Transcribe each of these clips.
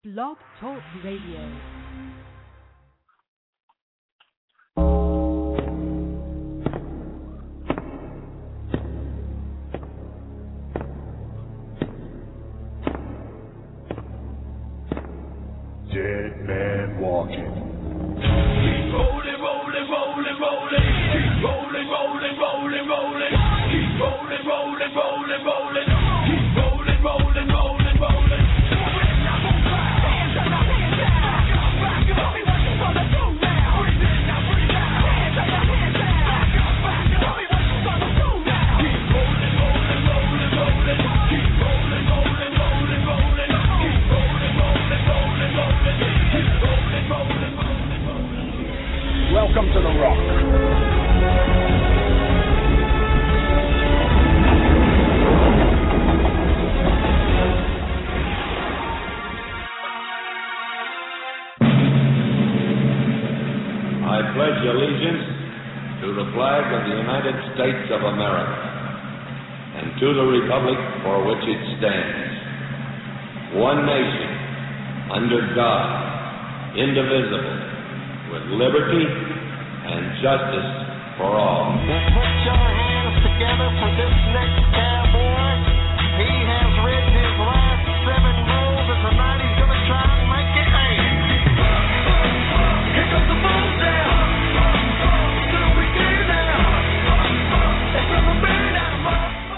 Blog Talk Radio. Dead man walking. Keep rolling, rolling, rolling, rolling. Keep rolling, rolling, rolling, rolling. Keep rolling, rolling, rolling, rolling. Keep rolling, rolling, rolling, rolling. Welcome to the Rock. I pledge allegiance to the flag of the United States of America and to the republic for which it stands, one nation, under God, indivisible, with liberty and justice for all. Put your hands together for this next cowboy. He has written his last 7 rolls, and tonight he's going to try and make it 8. Here comes the bull down. Till we get down. It's gonna burn out of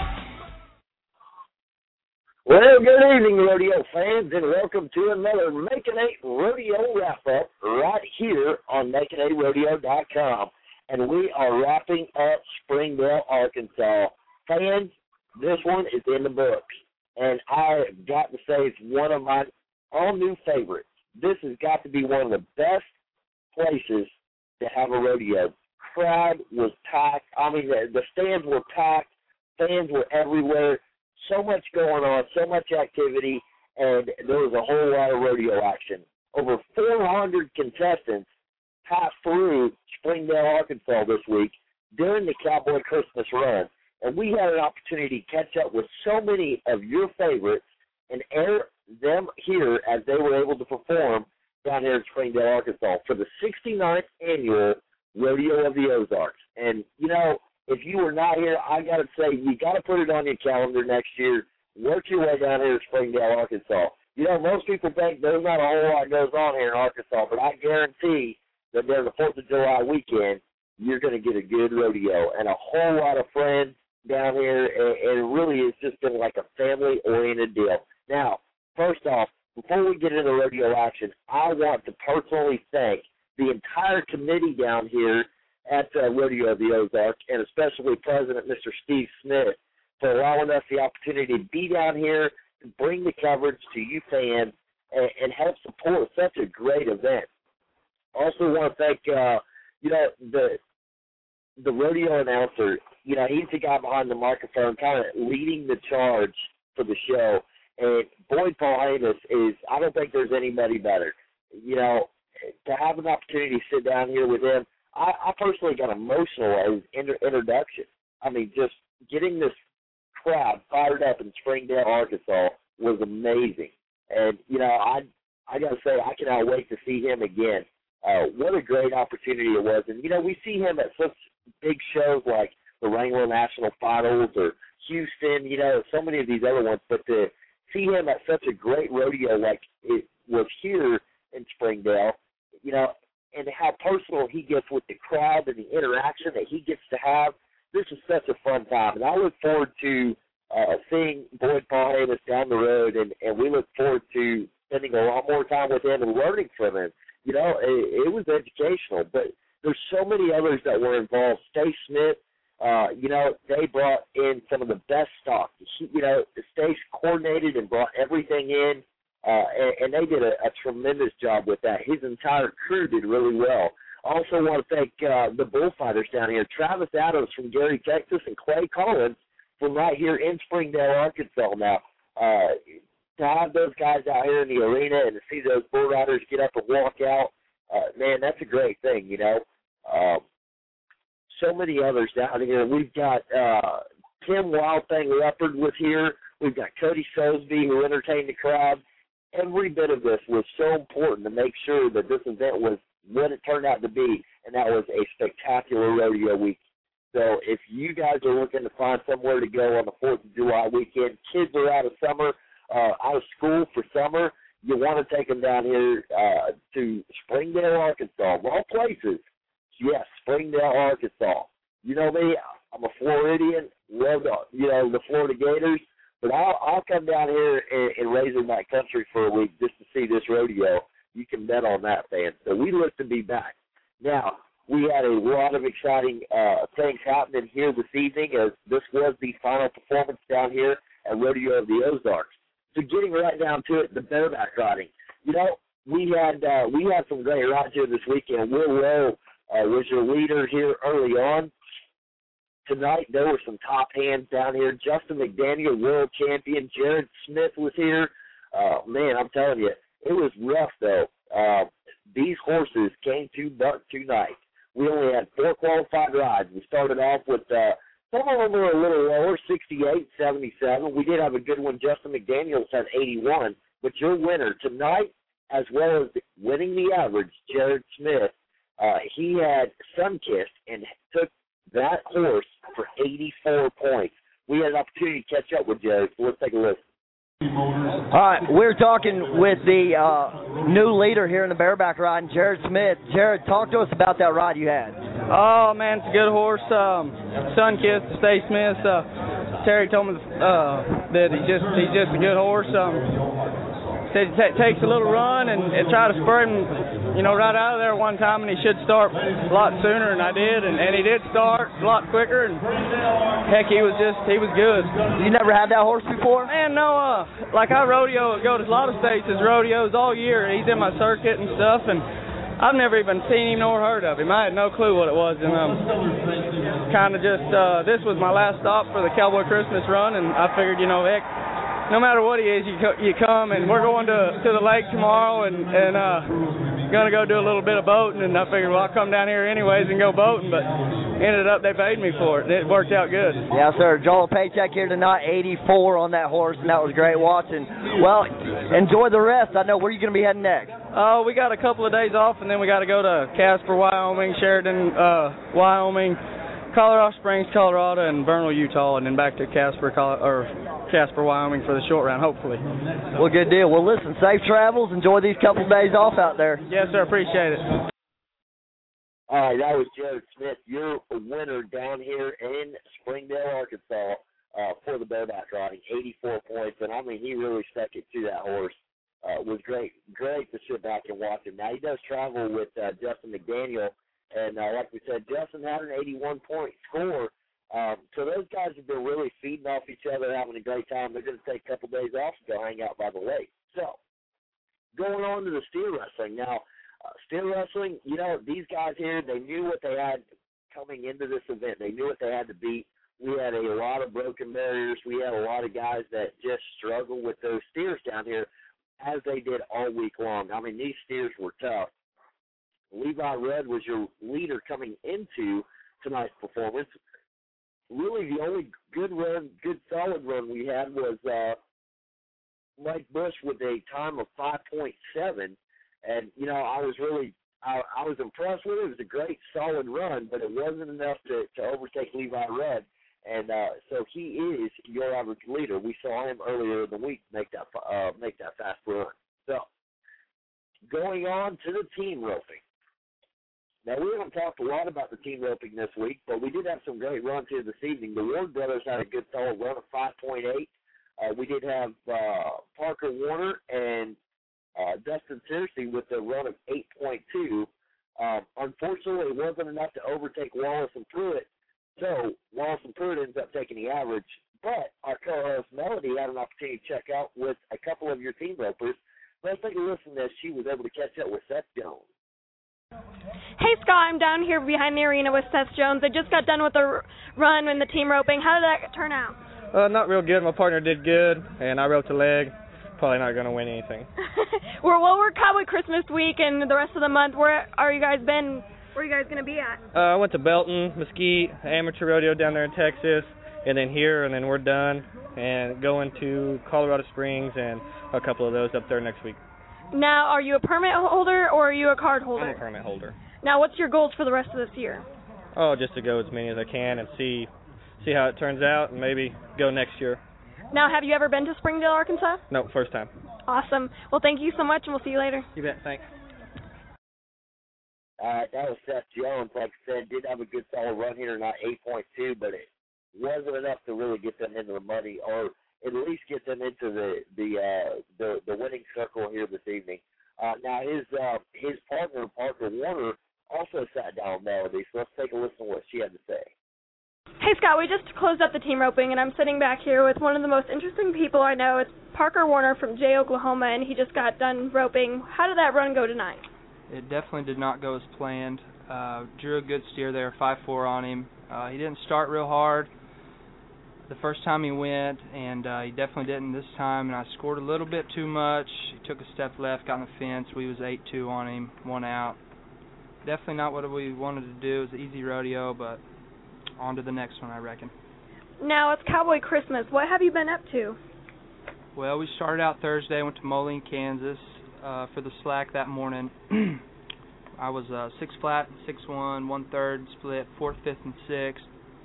Well, good evening, rodeo fans, and welcome to another Making 8 Rodeo wrap-up right here on MakingARodeo.com. And we are wrapping up Springdale, Arkansas. Fans, this one is in the books. And I have got to say it's one of my all-new favorites. This has got to be one of the best places to have a rodeo. Crowd was packed. I mean, the stands were packed. Fans were everywhere. So much going on, so much activity, and there was a whole lot of rodeo action. Over 400 contestants passed through Springdale, Arkansas this week during the Cowboy Christmas run, and we had an opportunity to catch up with so many of your favorites and air them here as they were able to perform down here in Springdale, Arkansas for the 69th annual Rodeo of the Ozarks. And, you know, if you were not here, I got to say, you got to put it on your calendar next year. Work your way down here to Springdale, Arkansas. You know, most people think there's not a whole lot goes on here in Arkansas, but I guarantee that during the 4th of July weekend, you're going to get a good rodeo and a whole lot of friends down here, and it really has just been like a family-oriented deal. Now, first off, before we get into rodeo action, I want to personally thank the entire committee down here at Rodeo of the Ozarks, and especially President Mr. Steve Smith, for allowing us the opportunity to be down here, to bring the coverage to you fans, and help support such a great event. Also want to thank, the rodeo announcer. You know, he's the guy behind the microphone kind of leading the charge for the show. And Boyd Paul Amos is, I don't think there's anybody better. You know, to have an opportunity to sit down here with him, I personally got emotional at his introduction. I mean, just getting this crowd fired up in Springdale, Arkansas was amazing. And, you know, I got to say, I cannot wait to see him again. What a great opportunity it was. And, you know, we see him at such big shows like the Wrangler National Finals or Houston, you know, so many of these other ones. But to see him at such a great rodeo like it was here in Springdale, you know, and how personal he gets with the crowd and the interaction that he gets to have, this is such a fun time. And I look forward to seeing Boyd Paul Amos down the road, and we look forward to spending a lot more time with him and learning from him. You know, it was educational, but there's so many others that were involved. Stace Smith, you know, they brought in some of the best stock. You know, Stace coordinated and brought everything in, and they did a tremendous job with that. His entire crew did really well. Also want to thank the bullfighters down here, Travis Adams from Gary, Texas, and Clay Collins from right here in Springdale, Arkansas. Now, to have those guys out here in the arena and to see those bull riders get up and walk out, man, that's a great thing, you know. So many others down here. We've got Tim Wildthing Leopard was here. We've got Cody Sosby, who entertained the crowd. every bit of this was so important to make sure that this event was what it turned out to be, and that was a spectacular rodeo week. So if you guys are looking to find somewhere to go on the 4th of July weekend, kids are out of school for summer, you want to take them down here to Springdale, Arkansas. Of all places, yes, Springdale, Arkansas. You know me, I'm a Floridian, love the Florida Gators, but I'll come down here in Razorback country for a week just to see this rodeo. You can bet on that, fan. So we look to be back. Now, we had a lot of exciting things happening here this evening, as this was the final performance down here at Rodeo of the Ozarks. So getting right down to it, the bareback riding. You know, we had some great rides here this weekend. Will Rowe was your leader here early on. Tonight there were some top hands down here. Justin McDaniel, world champion. Jared Smith was here. Man, I'm telling you, it was rough though. These horses came to buck tonight. We only had 4 qualified rides. We started off with some of them were a little lower, 68, 77. We did have a good one. Justin McDaniels had 81. But your winner tonight, as well as winning the average, Jared Smith, he had Sunkissed and took that horse for 84 points. We had an opportunity to catch up with Jared, so let's take a listen. All right, we're talking with the new leader here in the bareback riding, Jared Smith. Jared, talk to us about that ride you had. Oh, man, it's a good horse. Sunkissed, Stay Smith. Terry told me that he's just a good horse. Said he takes a little run and try to spur him, right out of there one time, and he should start a lot sooner, and I did, and he did start a lot quicker, and heck, he was good. You never had that horse before? Man, no, like I go to a lot of states as rodeos all year. He's in my circuit and stuff, and I've never even seen him nor heard of him. I had no clue what it was, and kind of just, this was my last stop for the Cowboy Christmas run, and I figured, heck, no matter what he is, you come, and we're going to the lake tomorrow, and gonna go do a little bit of boating, and I figured, well, I'll come down here anyways and go boating, but ended up they paid me for it. It worked out good. Yeah, sir. Joel paycheck here tonight, 84 on that horse, and that was great watching. Well, enjoy the rest. I know, where are you gonna be heading next? Oh, we got a couple of days off, and then we got to go to Casper, Wyoming, Sheridan, Wyoming, Colorado Springs, Colorado, and Vernal, Utah, and then back to Casper, Wyoming for the short round, hopefully. Well, good deal. Well, listen, safe travels. Enjoy these couple days off out there. Yes, sir. Appreciate it. All right, that was Jared Smith, your winner down here in Springdale, Arkansas, for the bareback riding, 84 points. And, I mean, he really stuck it to that horse. It was great to sit back and watch him. Now, he does travel with Justin McDaniel. And like we said, Justin had an 81-point score. So those guys have been really feeding off each other, having a great time. They're going to take a couple days off to go hang out by the lake. So going on to the steer wrestling. Now, steer wrestling, these guys here, they knew what they had coming into this event. They knew what they had to beat. We had a lot of broken barriers. We had a lot of guys that just struggled with those steers down here, as they did all week long. I mean, these steers were tough. Levi Rudd was your leader coming into tonight's performance. Really, the only good solid run we had was Mike Bush with a time of 5.7, and I was impressed with it. It was a great solid run, but it wasn't enough to overtake Levi Rudd, and so he is your average leader. We saw him earlier in the week make that fast run. So going on to the team roping. Now, we haven't talked a lot about the team roping this week, but we did have some great runs here this evening. The Ward brothers had a good solid run of 5.8. We did have Parker Warner and Dustin Searcy with a run of 8.2. Unfortunately, it wasn't enough to overtake Wallace and Pruitt, so Wallace and Pruitt ends up taking the average. But our co-host Melody had an opportunity to check out with a couple of your team ropers. Let's take a listen as she was able to catch up with Seth Jones. Hey, Scott, I'm down here behind the arena with Seth Jones. I just got done with the run and the team roping. How did that turn out? Not real good. My partner did good, and I roped a leg. Probably not going to win anything. We're Cowboy Christmas week and the rest of the month. Where are you guys been? Where are you guys going to be at? I went to Belton, Mesquite, amateur rodeo down there in Texas, and then here, and then we're done, and going to Colorado Springs and a couple of those up there next week. Now, are you a permit holder or are you a card holder? I'm a permit holder. Now, what's your goals for the rest of this year? Oh, just to go as many as I can and see how it turns out, and maybe go next year. Now, have you ever been to Springdale, Arkansas? No, first time. Awesome. Well, thank you so much, and we'll see you later. You bet. Thanks. That was Seth Jones. Like I said, did have a good solid run here, not 8.2, but it wasn't enough to really get them into the money, or at least get them into the winning circle here this evening. Now his partner Parker Warner also sat down with Melody, so let's take a listen to what she had to say. Hey Scott, we just closed up the team roping, and I'm sitting back here with one of the most interesting people I know. It's Parker Warner from Jay, Oklahoma, and he just got done roping. How did that run go tonight? It definitely did not go as planned. Drew a good steer there, 5-4 on him. He didn't start real hard the first time he went, and he definitely didn't this time, and I scored a little bit too much. He took a step left, got on the fence. We was 8-2 on him, 1 out. Definitely not what we wanted to do. It was an easy rodeo, but on to the next one, I reckon. Now, it's Cowboy Christmas. What have you been up to? Well, we started out Thursday, went to Moline, Kansas for the slack that morning. I was 6 flat, 6-1, 1/3 split, 4th, 5th, and 6th.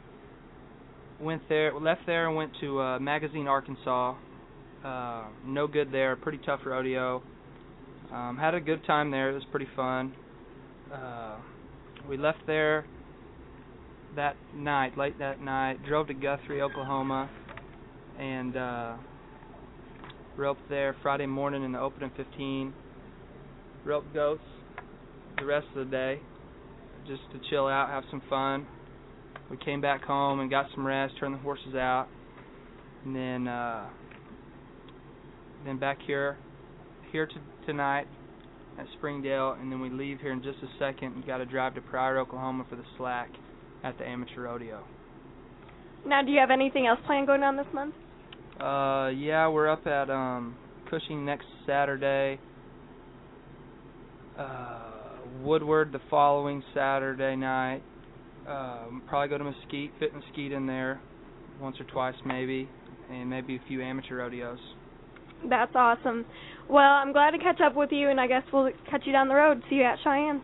Left there and went to Magazine, Arkansas. No good there, pretty tough rodeo. Had a good time there. It was pretty fun. We left there that night, late that night, drove to Guthrie, Oklahoma, and roped there Friday morning in the opening 15. Roped goats the rest of the day just to chill out, have some fun. We came back home and got some rest, turned the horses out, and then back here tonight at Springdale, and then we leave here in just a second. We got to drive to Pryor, Oklahoma for the slack at the amateur rodeo. Now, do you have anything else planned going on this month? Yeah, we're up at Cushing next Saturday. Woodward the following Saturday night. Probably go to Mesquite, fit Mesquite in there once or twice maybe, and maybe a few amateur rodeos. That's awesome. Well, I'm glad to catch up with you, and I guess we'll catch you down the road. See you at Cheyenne.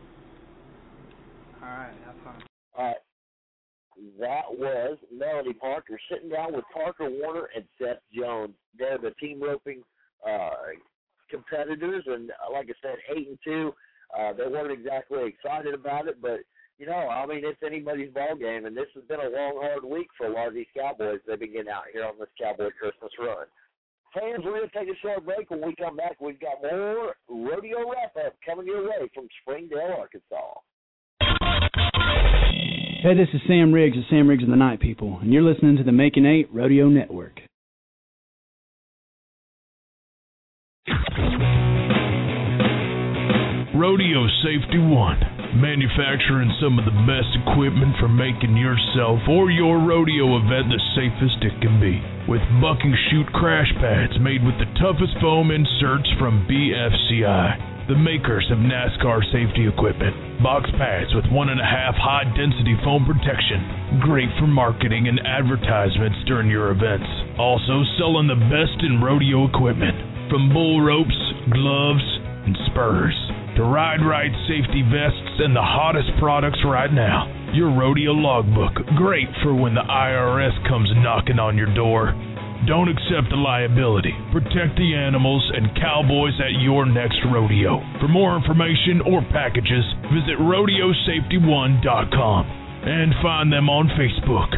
All right, have fun. All right. That was Melody Parker sitting down with Parker Warner and Seth Jones. They're the team roping competitors, and like I said, 8-2. They weren't exactly excited about it, but you know, I mean, it's anybody's ball game, and this has been a long, hard week for a lot of these Cowboys. They've been getting out here on this Cowboy Christmas run. Fans, we're going to take a short break. When we come back, we've got more rodeo wrap-up coming your way from Springdale, Arkansas. Hey, this is Sam Riggs of Sam Riggs and the Night People, and you're listening to the Making 8 Rodeo Network. Rodeo Safety One, manufacturing some of the best equipment for making yourself or your rodeo event the safest it can be. With buck and shoot crash pads made with the toughest foam inserts from BFCI. The makers of NASCAR safety equipment. Box pads with 1.5 high-density foam protection. Great for marketing and advertisements during your events. Also selling the best in rodeo equipment. From bull ropes, gloves, and spurs. To Ride Right safety vests and the hottest products right now. Your rodeo logbook, great for when the IRS comes knocking on your door. Don't accept the liability. Protect the animals and cowboys at your next rodeo. For more information or packages, visit RodeoSafety1.com and find them on Facebook.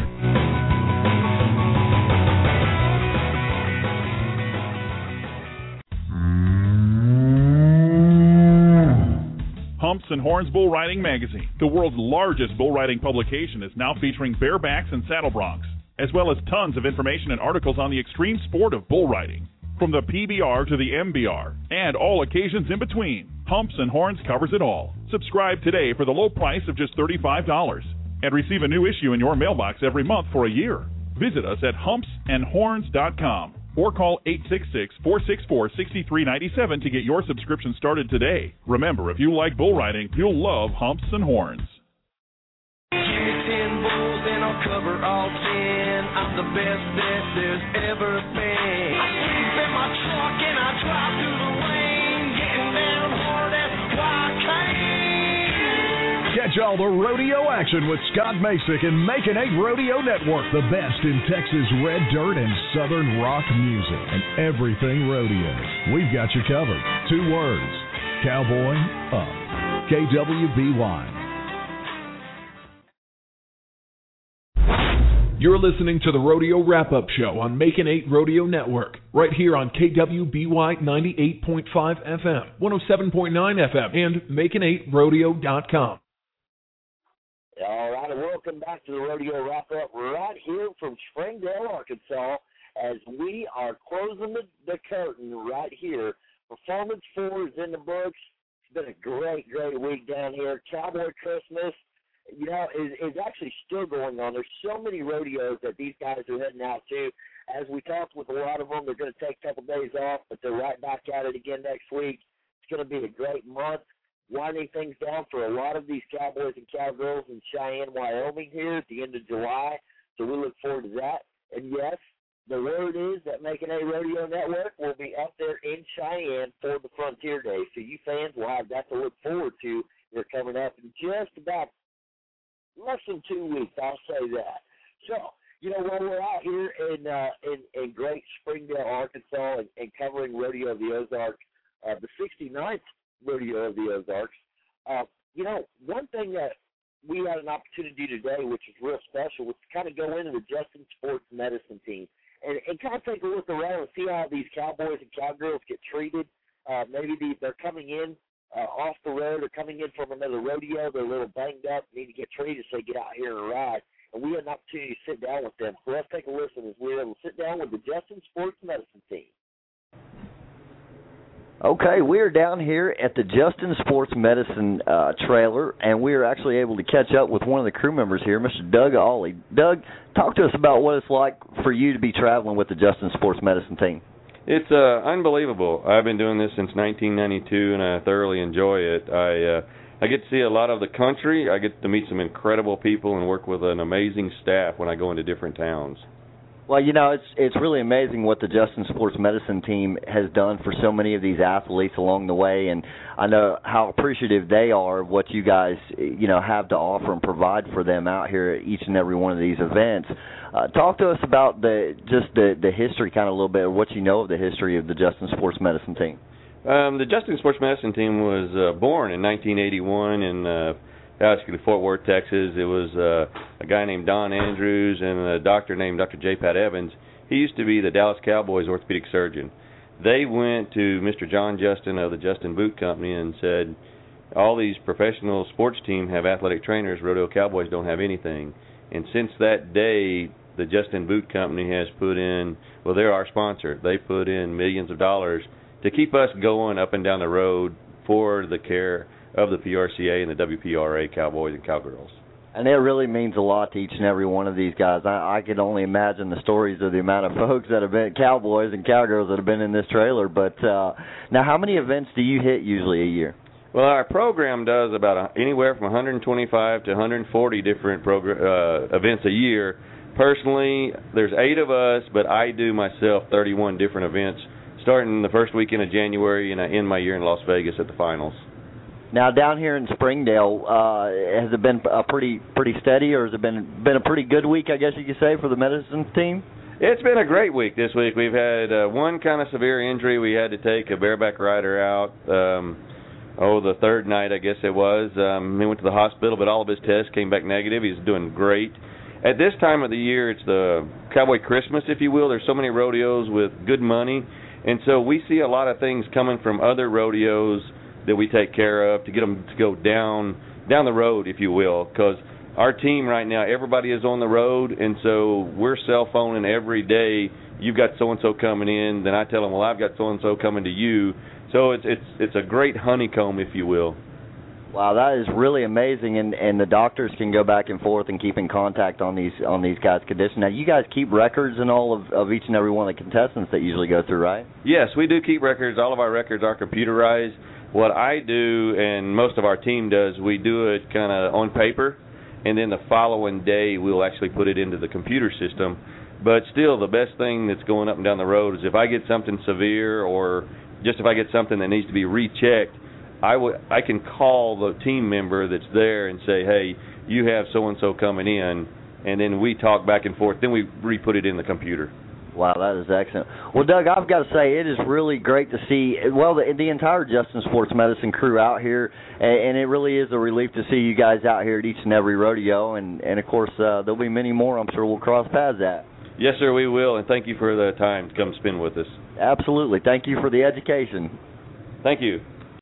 Humps and Horns Bull Riding Magazine, the world's largest bull riding publication, is now featuring barebacks and saddle broncs, as well as tons of information and articles on the extreme sport of bull riding. From the PBR to the MBR, and all occasions in between, Humps and Horns covers it all. Subscribe today for the low price of just $35 and receive a new issue in your mailbox every month for a year. Visit us at humpsandhorns.com. or call 866-464-6397 to get your subscription started today. Remember, if you like bull riding, you'll love Humps and Horns. Give me 10 bulls and I'll cover all 10. I'm the best that there's ever been. I sleep in my truck and I drive through the lane, getting down hard, that's why I came. Catch all the rodeo action with Scott Masick and Making 8 Rodeo Network, the best in Texas red dirt and southern rock music and everything rodeo. We've got you covered. 2 words, Cowboy Up. KWBY. You're listening to the Rodeo Wrap-Up Show on Making 8 Rodeo Network, right here on KWBY 98.5 FM, 107.9 FM, and Making8Rodeo.com. All right, and welcome back to the Rodeo Wrap-Up right here from Springdale, Arkansas, as we are closing the curtain right here. Performance 4 is in the books. It's been a great, great week down here. Cowboy Christmas, you know, is actually still going on. There's so many rodeos that these guys are heading out to. As we talked with a lot of them, they're going to take a couple days off, but they're right back at it again next week. It's going to be a great month, winding things down for a lot of these cowboys and cowgirls in Cheyenne, Wyoming here at the end of July. So we look forward to that. And, yes, the word is that Making 8 Rodeo Network will be up there in Cheyenne for the Frontier Day. So you fans will have that to look forward to. They're coming up in just about less than 2 weeks, I'll say that. So, you know, while we're out here in great Springdale, Arkansas, and covering Rodeo of the Ozarks, the 69th Rodeo of the Ozarks, you know, one thing that we had an opportunity today, which is real special, was to kind of go into the Justin Sports Medicine team and kind of take a look around and see how these cowboys and cowgirls get treated. Maybe they're coming in off the road or coming in from another rodeo. They're a little banged up, need to get treated, so they get out here and ride. And we had an opportunity to sit down with them. So let's take a listen as we're able to sit down with the Justin Sports Medicine team. Okay, we're down here at the Justin Sports Medicine trailer, and we are actually able to catch up with one of the crew members here, Mr. Doug Ollie. Doug, talk to us about what it's like for you to be traveling with the Justin Sports Medicine team. It's unbelievable. I've been doing this since 1992, and I thoroughly enjoy it. I get to see a lot of the country. I get to meet some incredible people and work with an amazing staff when I go into different towns. Well, you know, it's really amazing what the Justin Sports Medicine team has done for so many of these athletes along the way, and I know how appreciative they are of what you guys, you know, have to offer and provide for them out here at each and every one of these events. Talk to us about the history, kind of a little bit, of what you know of the history of the Justin Sports Medicine team. The Justin Sports Medicine team was born in 1981 in Fort Worth, Texas. It was a guy named Don Andrews and a doctor named Dr. J. Pat Evans. He used to be the Dallas Cowboys orthopedic surgeon. They went to Mr. John Justin of the Justin Boot Company and said, all these professional sports teams have athletic trainers, rodeo cowboys don't have anything. And since that day, the Justin Boot Company has put in, well, they're our sponsor. They put in millions of dollars to keep us going up and down the road for the care of the PRCA and the WPRA cowboys and cowgirls. And it really means a lot to each and every one of these guys. I can only imagine the stories of the amount of folks that have been, cowboys and cowgirls that have been in this trailer. But now, how many events do you hit usually a year? Well, our program does about anywhere from 125 to 140 different events a year. Personally, there's 8 of us, but I do myself 31 different events, starting the first weekend of January, and I end my year in Las Vegas at the finals. Now, down here in Springdale, has it been pretty steady, or has it been a pretty good week, I guess you could say, for the medicine team? It's been a great week this week. We've had one kind of severe injury. We had to take a bareback rider out, the third night, I guess it was. He went to the hospital, but all of his tests came back negative. He's doing great. At this time of the year, it's the Cowboy Christmas, if you will. There's so many rodeos with good money, and so we see a lot of things coming from other rodeos that we take care of to get them to go down the road, if you will, because our team right now, everybody is on the road, and so we're cell phoning every day. You've got so-and-so coming in, then I tell them, well, I've got so-and-so coming to you. So it's a great honeycomb, if you will. Wow, that is really amazing, and the doctors can go back and forth and keep in contact on these guys' condition. Now, you guys keep records and all of each and every one of the contestants that usually go through, right? Yes, we do keep records. All of our records are computerized. What I do, and most of our team does, we do it kind of on paper, and then the following day we'll actually put it into the computer system. But still, the best thing that's going up and down the road is if I get something severe or just if I get something that needs to be rechecked, I can call the team member that's there and say, hey, you have so-and-so coming in, and then we talk back and forth. Then we re-put it in the computer. Wow, that is excellent. Well, Doug, I've got to say it is really great to see, well, the entire Justin Sports Medicine crew out here, and it really is a relief to see you guys out here at each and every rodeo, and of course, there'll be many more I'm sure we'll cross paths at. Yes, sir, we will, and thank you for the time to come spend with us. Absolutely. Thank you for the education. Thank you.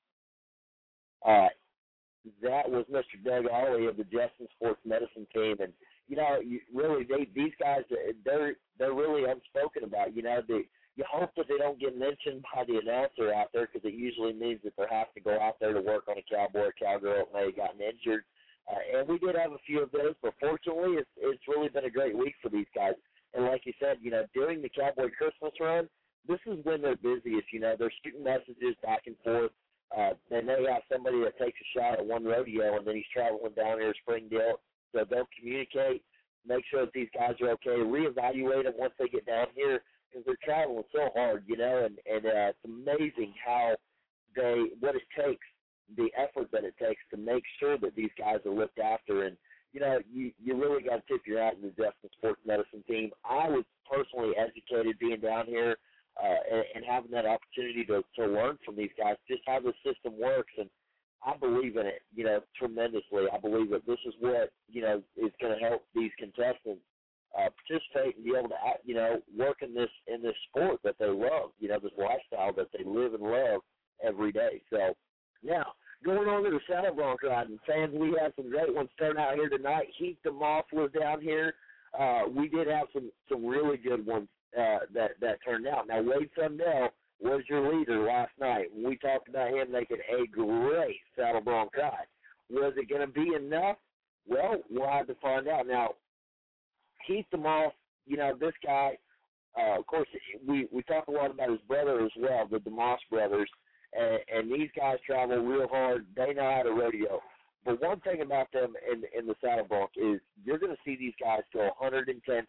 All right. That was Mr. Doug Ollie of the Justin Sports Medicine team, and really, these guys, they're really unspoken about. You hope that they don't get mentioned by the announcer out there because it usually means that they have to go out there to work on a cowboy or cowgirl and they've gotten injured. And we did have a few of those, but fortunately, it's really been a great week for these guys. And like you said, during the Cowboy Christmas run, this is when they're busiest. They're shooting messages back and forth. They may have somebody that takes a shot at one rodeo, and then he's traveling down here to Springdale. So they'll communicate, make sure that these guys are okay, reevaluate them once they get down here because they're traveling so hard, and it's amazing what it takes, the effort that it takes to make sure that these guys are looked after. And, you really got to tip your hat in the Justin Sports Medicine team. I was personally educated being down here and having that opportunity to learn from these guys, just how the system works. And I believe in it, tremendously. I believe that this is what, is going to help these contestants participate and be able to, work in this sport that they love, this lifestyle that they live and love every day. So now, going on to the saddle bronc riding, fans, we have some great ones turn out here tonight. Heath DeMoss was down here. We did have some really good ones that turned out. Now, Wade Sundell was your leader last night. We talked about him making a great saddle bronc ride. Was it going to be enough? Well, we'll have to find out. Now, Heath DeMoss, this guy, of course, we talk a lot about his brother as well, the DeMoss brothers, and these guys travel real hard. They know how to rodeo. But one thing about them in the saddle bronc is you're going to see these guys go 110%,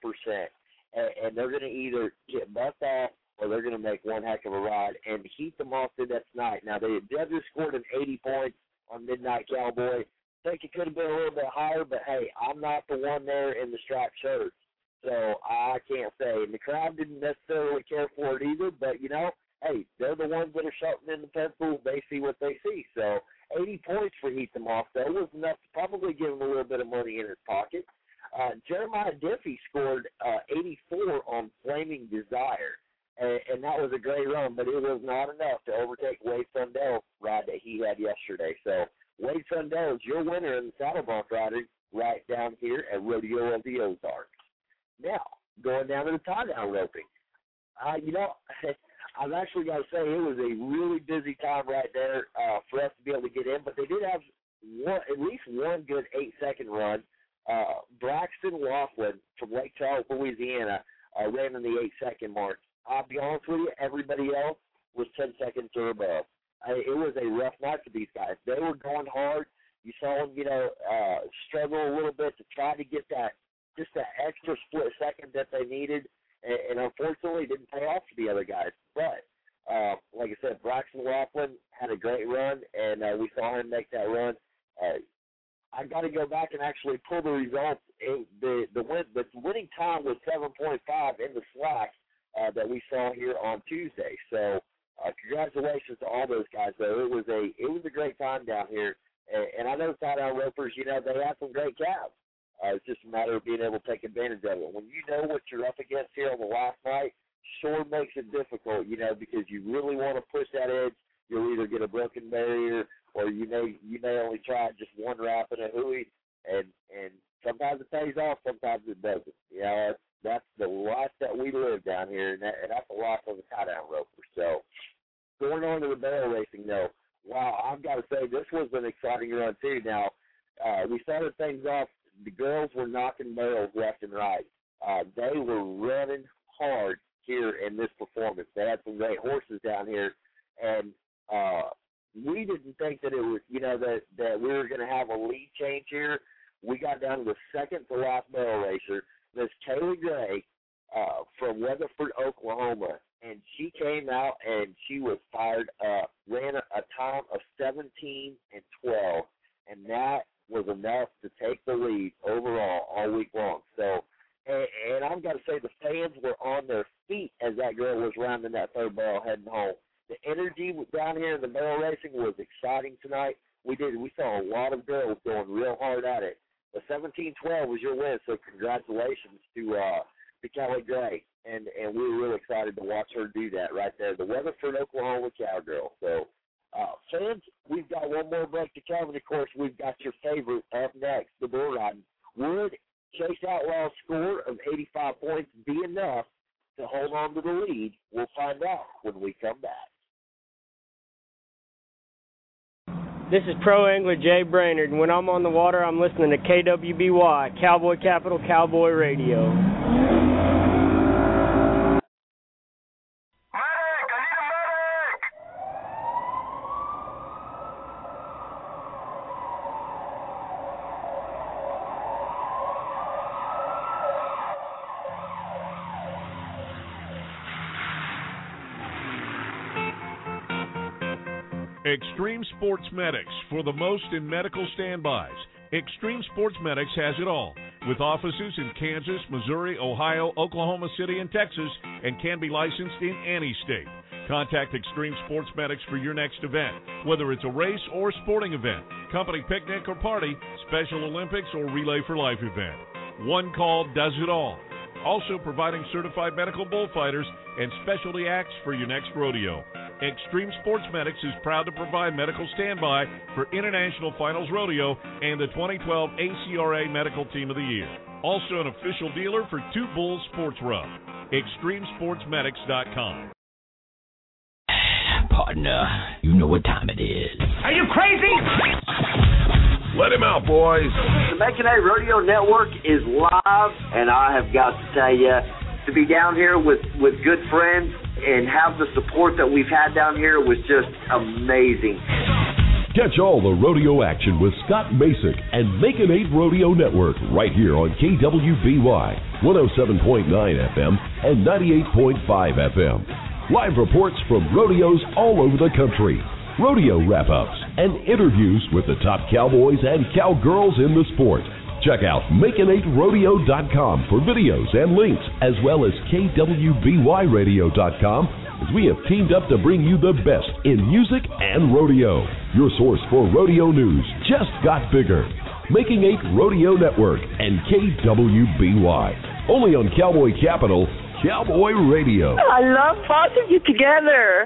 and they're going to either get bucked off or they're going to make one heck of a ride. And Heath DeMoss did that tonight. Now, the judges scored an 80 points on Midnight Cowboy. I think it could have been a little bit higher, but, hey, I'm not the one there in the striped shirts, so I can't say. And the crowd didn't necessarily care for it either, but, hey, they're the ones that are sharpening the pencil. They see what they see. So 80 points for Heath DeMoss, though, was enough to probably give him a little bit of money in his pocket. Jeremiah Diffie scored 84 on Flaming Desire, and that was a great run, but it was not enough to overtake Wade Sundell's ride that he had yesterday. So Wade Sundell is your winner in the saddle bronc riding right down here at Rodeo of the Ozarks. Now, going down to the tie-down roping. I've actually got to say it was a really busy time right there for us to be able to get in, but they did have at least one good 8-second run. Braxton Laughlin from Lake Charles, Louisiana, ran in the 8-second mark. I'll be honest with you, everybody else was 10 seconds or above. It was a rough night for these guys. They were going hard. You saw them, struggle a little bit to try to get that extra split second that they needed, and unfortunately it didn't pay off for the other guys. But, like I said, Braxton Laughlin had a great run, and we saw him make that run. I got to go back and actually pull the results. The winning time was 7.5 in the slack that we saw here on Tuesday. So congratulations to all those guys, though. It was a great time down here. And I know tie-down ropers, they have some great calves. It's just a matter of being able to take advantage of it. When you know what you're up against here on the last night, sure makes it difficult, because you really want to push that edge. You'll either get a broken barrier or you may only try just one wrap and a hooey, and sometimes it pays off, sometimes it doesn't. That's the life that we live down here, and that's the life of a tie-down roper. So going on to the barrel racing, though, wow, I've got to say this was an exciting run too. Now, we started things off. The girls were knocking barrels left and right. They were running hard here in this performance. They had some great horses down here, and we didn't think that it was, that we were going to have a lead change here. we got down to the second to last barrel racer, Miss Kaylee Gray from Weatherford, Oklahoma, and she came out and she was fired up, ran a time of 17 and 12, and that was enough to take the lead overall all week long. So, and I've got to say the fans were on their feet as that girl was rounding that third barrel heading home. The energy down here in the barrel racing was exciting tonight. We saw a lot of girls going real hard at it. The 17-12 was your win, so congratulations to Kelly Gray. And we were really excited to watch her do that right there. The Weatherford, Oklahoma Cowgirl. So, fans, we've got one more break to come, and of course, we've got your favorite up next, the bull riding. Would Chase Outlaw's score of 85 points be enough to hold on to the lead? We'll find out when we come back. This is Pro Angler Jay Brainerd, and when I'm on the water, I'm listening to KWBY, Cowboy Capital Cowboy Radio. Extreme Sports Medics, for the most in medical standbys. Extreme Sports Medics has it all, with offices in Kansas, Missouri, Ohio, Oklahoma City, and Texas, and can be licensed in any state. Contact Extreme Sports Medics for your next event, whether it's a race or sporting event, company picnic or party, Special Olympics or Relay for Life event. One call does it all. Also providing certified medical bullfighters and specialty acts for your next rodeo. Extreme Sports Medics is proud to provide medical standby for International Finals Rodeo and the 2012 ACRA Medical Team of the Year. Also an official dealer for Two Bulls Sports Rub. ExtremeSportsMedics.com. Partner, you know what time it is. Are you crazy? Let him out, boys. The Making A Rodeo Network is live, and I have got to tell you, to be down here with good friends and have the support that we've had down here was just amazing. Catch all the rodeo action with Scott Masick and Making 8 Rodeo Network right here on KWBY 107.9 FM and 98.5 FM. Live reports from rodeos all over the country, rodeo wrap-ups, and interviews with the top cowboys and cowgirls in the sport. Check out Making8Rodeo.com for videos and links, as well as KWBYRadio.com, as we have teamed up to bring you the best in music and rodeo. Your source for rodeo news just got bigger. Making 8 Rodeo Network and KWBY. Only on Cowboy Capital, Cowboy Radio. I love both of you together.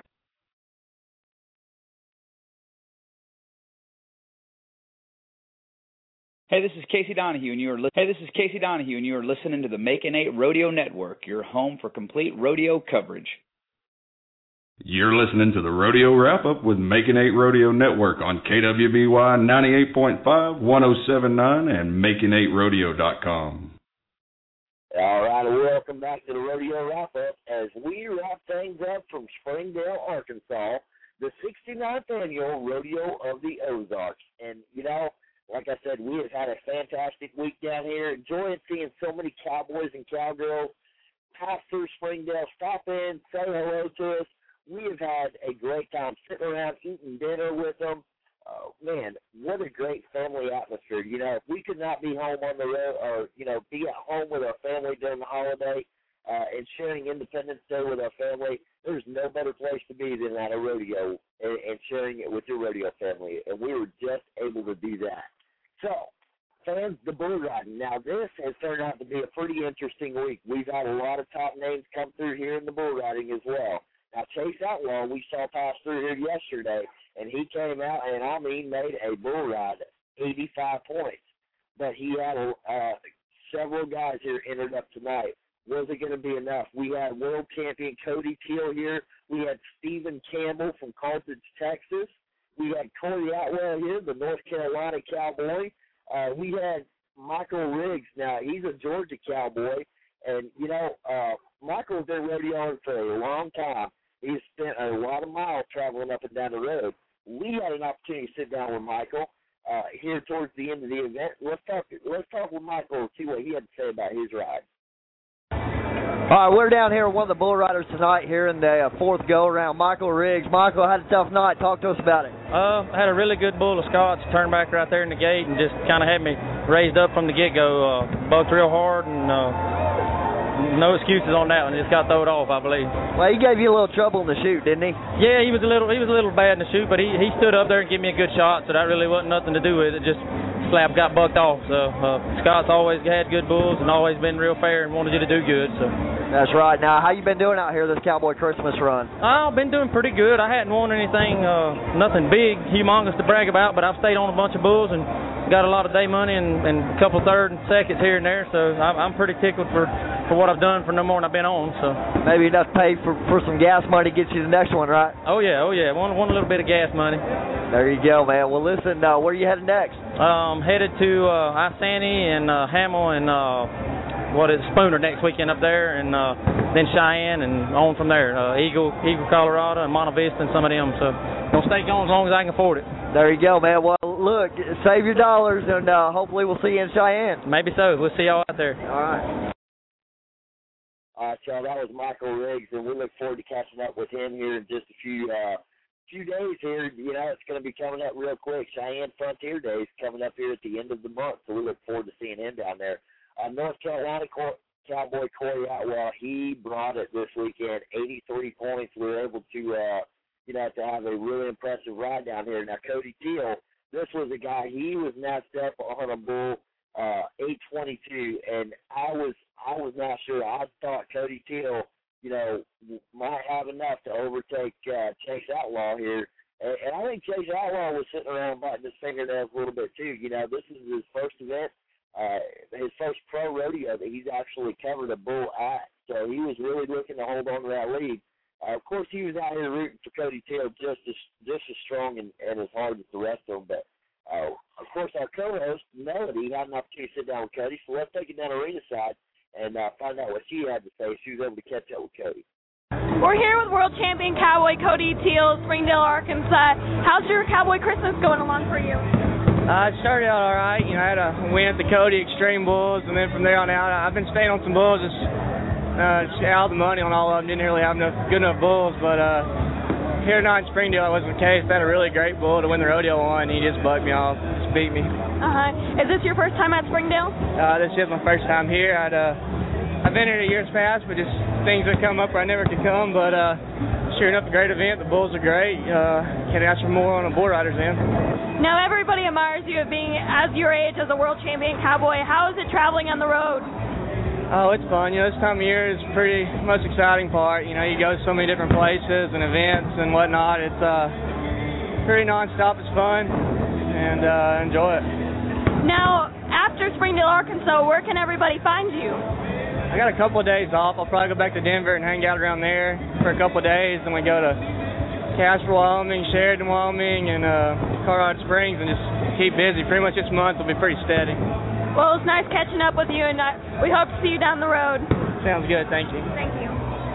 Hey, this is Casey Donahue, and you are listening to the Making 8 Rodeo Network, your home for complete rodeo coverage. You're listening to the Rodeo Wrap-Up with Making 8 Rodeo Network on KWBY 98.5, 107.9, and Making8Rodeo.com. All right, welcome back to the Rodeo Wrap-Up as we wrap things up from Springdale, Arkansas, the 69th Annual Rodeo of the Ozarks. And, you know, like I said, we have had a fantastic week down here, enjoying seeing so many cowboys and cowgirls pass through Springdale, stop in, say hello to us. We have had a great time sitting around eating dinner with them. Man, what a great family atmosphere. You know, if we could not be home on the road or, you know, be at home with our family during the holiday and sharing Independence Day with our family, there's no better place to be than at a rodeo and sharing it with your rodeo family. And we were just able to do that. So, fans, the bull riding. Now, this has turned out to be a pretty interesting week. We've had a lot of top names come through here in the bull riding as well. Now, Chase Outlaw, we saw pass through here yesterday, and he came out and, I mean, made a bull ride, 85 points. But he had several guys here entered up tonight. Was it going to be enough? We had world champion Cody Teal here. We had Stephen Campbell from Carthage, Texas. We had Corey Atwell here, the North Carolina Cowboy. We had Michael Riggs. Now, he's a Georgia Cowboy. And, you know, Michael's been rodeoing for a long time. He's spent a lot of miles traveling up and down the road. We had an opportunity to sit down with Michael. here towards the end of the event. Let's talk with Michael, see what he had to say about his ride. All right, we're down here with one of the bull riders tonight here in the fourth go-around, Michael Riggs. Michael, had a tough night. Talk to us about it. I had a really good bull of Scott's, turned back right there in the gate and just kind of had me raised up from the get-go. Bucked real hard and no excuses on that one. Just got thrown off, I believe. Well, he gave you a little trouble in the chute, didn't he? Yeah, he was a little bad in the chute, but he stood up there and gave me a good shot, so that really wasn't nothing to do with it. Just slap got bucked off. So Scott's always had good bulls and always been real fair and wanted you to do good. So. That's right. Now, how you been doing out here this Cowboy Christmas run? I've been doing pretty good. I hadn't won anything, nothing big, humongous to brag about, but I've stayed on a bunch of bulls and got a lot of day money and a couple third and seconds here and there. So I'm pretty tickled for what I've done for no more than I've been on. So maybe enough to pay for some gas money to get you the next one, right? Oh yeah. Want a little bit of gas money. There you go, man. Well, listen, where are you headed next? Headed to Isani and Hamill and Spooner next weekend up there, and then Cheyenne and on from there. Eagle, Colorado, and Monte Vista and some of them. So gonna stay going as long as I can afford it. There you go, man. Well, look, save your dollars, and hopefully we'll see you in Cheyenne. Maybe so. We'll see y'all out there. All right. All right, y'all. That was Michael Riggs, and we look forward to catching up with him here in just a few days here. You know, it's going to be coming up real quick. Cheyenne Frontier Days coming up here at the end of the month, so we look forward to seeing him down there. North Carolina Cowboy Corey Atwell, he brought it this weekend, 83 points. We were able to, to have a really impressive ride down here. Now, Cody Teal, this was a guy, he was matched up on a bull, 822, and I was not sure. I thought Cody Teal, might have enough to overtake Chase Outlaw here. And I think Chase Outlaw was sitting around biting his fingernails a little bit too. This is his first event. His first pro rodeo that he's actually covered a bull at, so he was really looking to hold on to that lead. Of course, he was out here rooting for Cody Teal just as strong and as hard as the rest of them. But of course, our co-host Melody had an opportunity to sit down with Cody, so let's take it down arena side and find out what she had to say. She was able to catch up with Cody. We're here with world champion cowboy Cody Teal, Springdale, Arkansas. How's your cowboy Christmas going along for you? It started out all right. I had a win at the Cody Extreme Bulls, and then from there on out, I've been staying on some bulls. Just out the money on all of them. Didn't really have good enough bulls, but here tonight in Springdale, that wasn't the case. I had a really great bull to win the rodeo on. He just bugged me off, just beat me. Is this your first time at Springdale? This is my first time here. I've been here years past, but just things would come up where I never could come. But sure enough, a great event. The bulls are great. Can't ask for more on a bull rider's end. Now everybody admires you being as your age as a world champion cowboy. How is it traveling on the road? Oh, it's fun. This time of year is pretty most exciting part. You go to so many different places and events and whatnot. It's pretty nonstop. It's fun and enjoy it. Now, after Springdale, Arkansas, where can everybody find you? I got a couple of days off. I'll probably go back to Denver and hang out around there for a couple of days. Then we go to Casper, Wyoming, Sheridan, Wyoming, and Colorado Springs, and just keep busy. Pretty much this month will be pretty steady. Well, it's nice catching up with you, and we hope to see you down the road. Sounds good. Thank you. Thank you.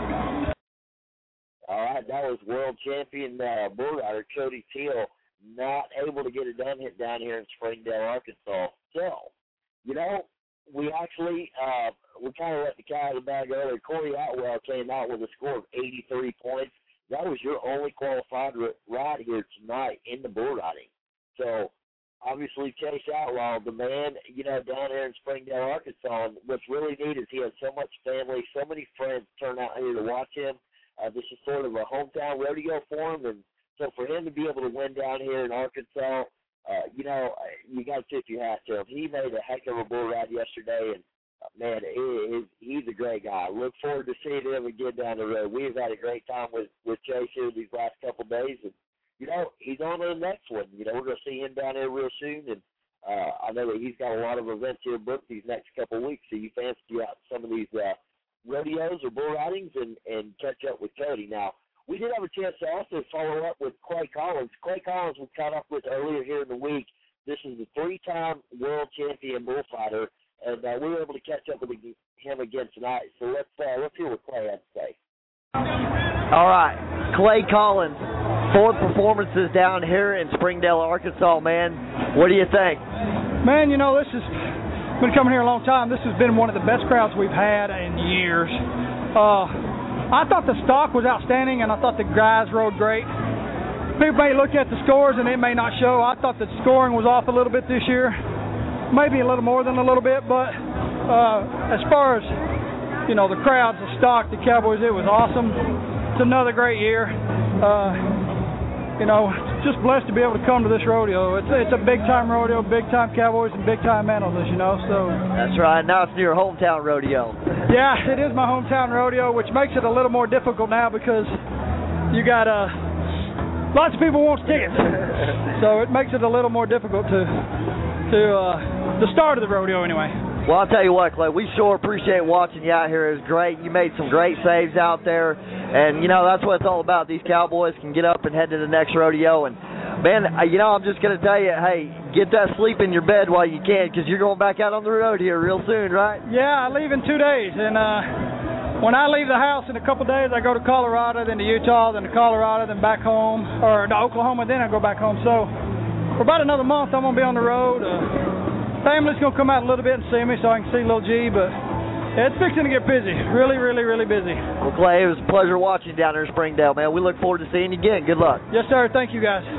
All right, that was world champion bull rider Cody Teal, not able to get it done down here in Springdale, Arkansas. So, we actually we kind of let the cat out of the bag earlier. Corey Atwell came out with a score of 83 points. That was your only qualified ride here tonight in the bull riding. So, obviously, Chase Outlaw, the man, down there in Springdale, Arkansas. And what's really neat is he has so much family, so many friends turn out here to watch him. This is sort of a hometown rodeo for him. And so for him to be able to win down here in Arkansas, you got to tip your hat to him. He made a heck of a bull ride yesterday, and man, he's a great guy. Look forward to seeing him again down the road. We've had a great time with Chase here these last couple of days, and he's on to the next one. We're going to see him down there real soon, and I know that he's got a lot of events here booked these next couple of weeks, so you fancy out some of these rodeos or bull ridings and catch up with Cody. Now, we did have a chance to also follow up with Clay Collins. Clay Collins was caught up with earlier here in the week. This is the 3-time world champion bullfighter, and we were able to catch up with him again tonight. So let's hear what Clay had to say. All right, Clay Collins. 4 performances down here in Springdale, Arkansas, man. What do you think? Man, you know, this has been coming here a long time. This has been one of the best crowds we've had in years. I thought the stock was outstanding, and I thought the guys rode great. People may look at the scores, and it may not show. I thought the scoring was off a little bit this year, maybe a little more than a little bit, but as far as, you know, the crowds, the stock, the Cowboys, it was awesome. It's another great year. You know, just blessed to be able to come to this rodeo. It's a big-time rodeo, big-time Cowboys, and big-time Mentalist, you know. So that's right. Now it's your hometown rodeo. Yeah, it is my hometown rodeo, which makes it a little more difficult now because you got lots of people want tickets. So it makes it a little more difficult to the start of the rodeo anyway. Well, I'll tell you what, Clay, we sure appreciate watching you out here. It was great. You made some great saves out there. And, you know, that's what it's all about. These Cowboys can get up and head to the next rodeo. And, man, you know, I'm just going to tell you, hey, get that sleep in your bed while you can because you're going back out on the road here real soon, right? Yeah, I leave in 2 days. And when I leave the house in a couple days, I go to Colorado, then to Utah, then to Colorado, then back home, or to Oklahoma, then I go back home. So for about another month, I'm going to be on the road. Family's going to come out a little bit and see me so I can see little G, but it's fixing to get busy. Really, really, really busy. Well, Clay, it was a pleasure watching you down there in Springdale, man. We look forward to seeing you again. Good luck. Yes, sir. Thank you, guys.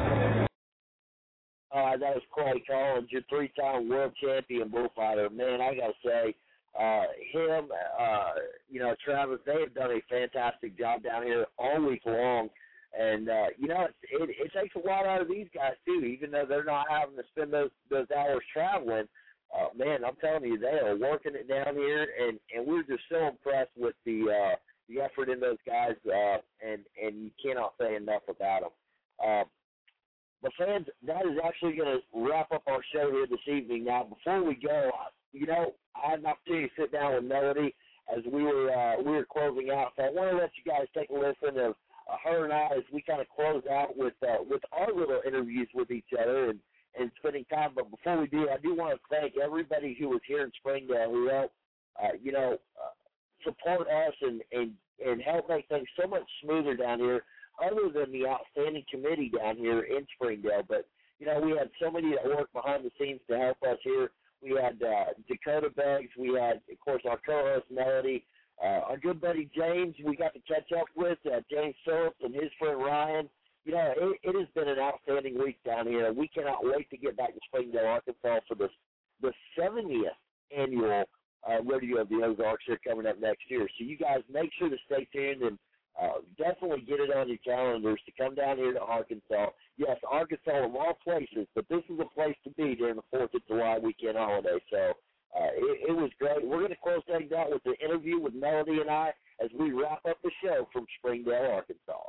That was Clay Collins, your 3-time world champion bullfighter. Man, I got to say, him, you know, Travis, they have done a fantastic job down here all week long. And, you know, it takes a lot out of these guys, too, even though they're not having to spend those hours traveling. Man, I'm telling you, they are working it down here, and we're just so impressed with the effort in those guys, and you cannot say enough about them. But, fans, that is actually going to wrap up our show here this evening. Now, before we go, you know, I had an opportunity to sit down with Melody as we were closing out, so I want to let you guys take a listen of her and I as we kind of close out with our little interviews with each other and spending time. But before we do, I do want to thank everybody who was here in Springdale who helped, you know, support us and help make things so much smoother down here, other than the outstanding committee down here in Springdale. But, you know, we had so many that worked behind the scenes to help us here. We had Dakota Beggs. We had, of course, our co-host Melody. Our good buddy James, we got to catch up with, James Phillips and his friend Ryan. You know, it has been an outstanding week down here. We cannot wait to get back to Springdale, Arkansas for the 70th annual Rodeo of the Ozarks here coming up next year. So you guys make sure to stay tuned and definitely get it on your calendars to come down here to Arkansas. Yes, Arkansas of all places, but this is a place to be during the 4th of July weekend holiday. So it was great. We're going to close things out with the interview with Melody and I as we wrap up the show from Springdale, Arkansas.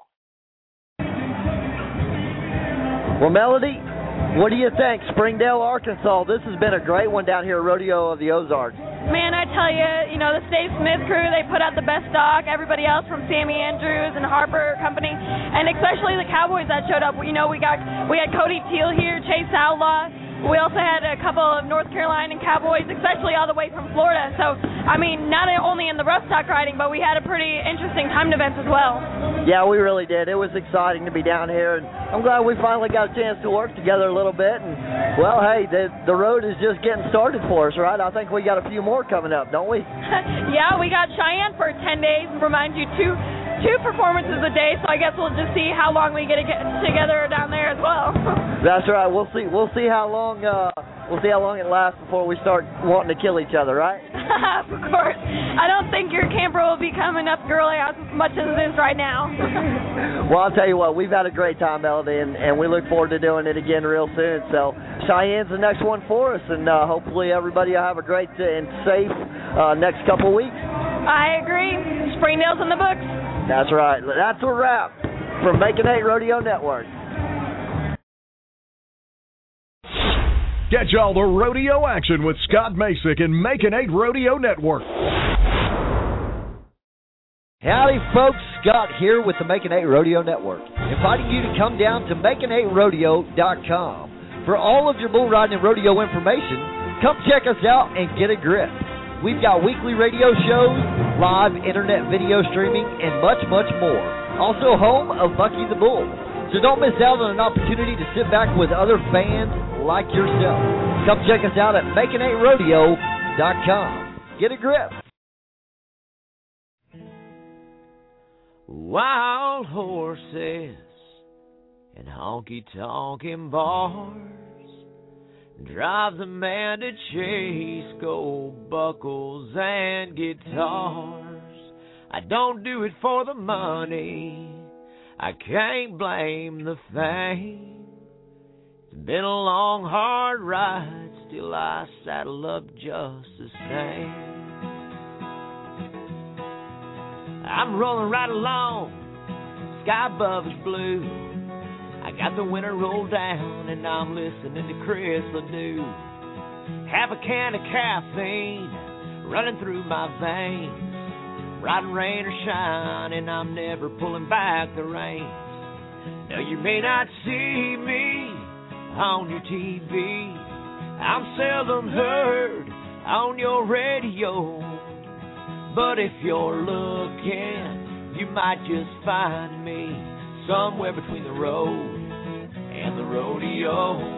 Well, Melody, what do you think? Springdale, Arkansas, this has been a great one down here at Rodeo of the Ozarks. Man, I tell you, you know, the Steve Smith crew, they put out the best stock. Everybody else from Sammy Andrews and Harper Company, and especially the Cowboys that showed up. You know, we had Cody Teal here, Chase Outlaw. We also had a couple of North Carolina Cowboys, especially all the way from Florida. So, I mean, not only in the rough stock riding, but we had a pretty interesting timed events as well. Yeah, we really did. It was exciting to be down here, and I'm glad we finally got a chance to work together a little bit. And, well, hey, the road is just getting started for us, right? I think we got a few more coming up, don't we? Yeah, we got Cheyenne for 10 days. Remind you, two performances a day, so I guess we'll just see how long we get together down there as well. That's right. We'll see how long it lasts before we start wanting to kill each other, right? Of course. I don't think your camper will be coming up girly as much as it is right now. Well, I'll tell you what, we've had a great time, Melody, and we look forward to doing it again real soon. So Cheyenne's the next one for us, and hopefully everybody will have a great and safe next couple of weeks. I agree. Springdale's in the books. That's right. That's a wrap from Making 8 Rodeo Network. Catch all the rodeo action with Scott Masick and Making 8 Rodeo Network. Howdy, folks. Scott here with the Making 8 Rodeo Network, inviting you to come down to making8rodeo.com for all of your bull riding and rodeo information. Come check us out and get a grip. We've got weekly radio shows, live internet video streaming, and much, much more. Also home of Bucky the Bull. So don't miss out on an opportunity to sit back with other fans like yourself. Come check us out at making8rodeo.com. Get a grip. Wild horses and honky-tonkin' bars drive the man to chase gold buckles and guitars. I don't do it for the money, I can't blame the fame. It's been a long, hard ride, still I saddle up just the same. I'm rolling right along, sky above is blue. I got the winter rolled down and I'm listening to Chris Ledoux. Half a can of caffeine running through my veins. Riding rain or shine and I'm never pulling back the reins. Now you may not see me on your TV, I'm seldom heard on your radio. But if you're looking, you might just find me somewhere between the road and the rodeo.